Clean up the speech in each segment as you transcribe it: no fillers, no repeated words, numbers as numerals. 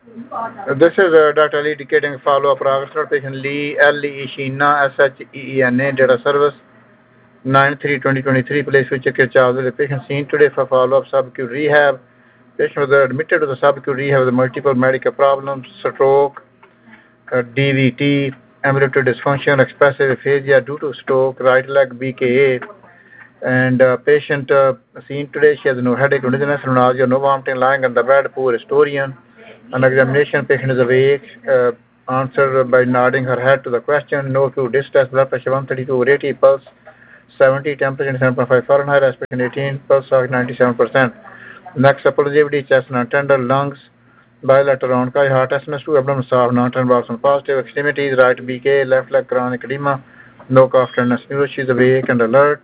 This is Dr. Ali indicating follow-up progress patient Lee L.E. Sheena SHEENA data service 9/3/2023 place which check charge the patient seen today for follow-up subacute rehab. Patient was admitted to the subacute rehab with multiple medical problems, stroke, DVT, ambulatory dysfunction, expressive aphasia due to stroke, right leg BKA, and patient seen today, she has no headache, no dizziness, no nausea, no vomiting, lying on the bed, poor historian. On examination, patient is awake, answered by nodding her head to the question, no acute distress, blood pressure 132/80, pulse 70, temperature 7.5 Fahrenheit, respiration 18, pulse ox 97%. Next, positivity, chest non-tender, lungs, bilateral onkai, heart SMS2, abdomen soft, non-tender, balls positive, extremities, right BK, left leg chronic edema, no cough, tenderness, neuro, she is awake and alert.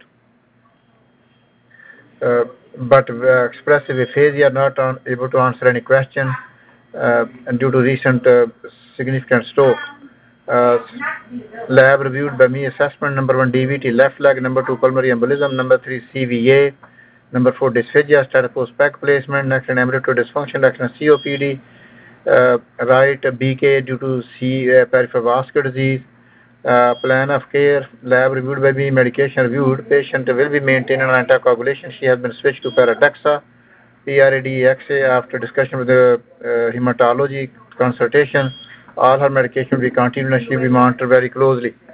uh, but expressive aphasia, not able to answer any question and due to recent significant stroke. Uh, Lab reviewed by me assessment number 1 DVT left leg, number 2 pulmonary embolism, number 3 CVA, number 4 dysphagia, status post peg placement, next and ambulatory dysfunction, next and COPD, right BK due to peripheral vascular disease. Plan of care, lab reviewed by me, medication reviewed. Patient will be maintained on anticoagulation. She has been switched to Paradexa, PRADXA after discussion with the hematology consultation. All her medication will be continued and she will be monitored very closely.